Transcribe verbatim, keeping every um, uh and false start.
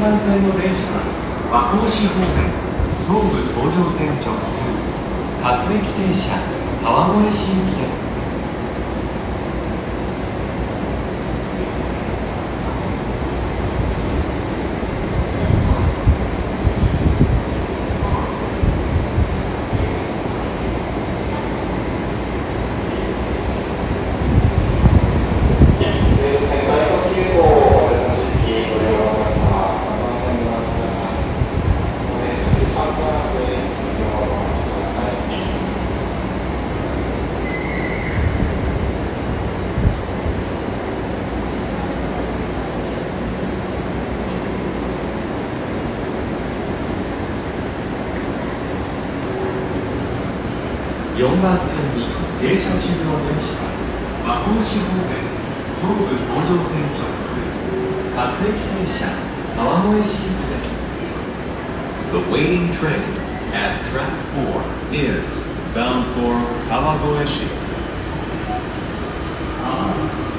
番線の電車は和光市方面東武東上線直通各駅停車川越市行きです。よんばん線に停車中の電車は和光市方面東武東上線直通各駅停車川越市行きです。 The waiting train at track four is bound for Kawagoeshi. Ah.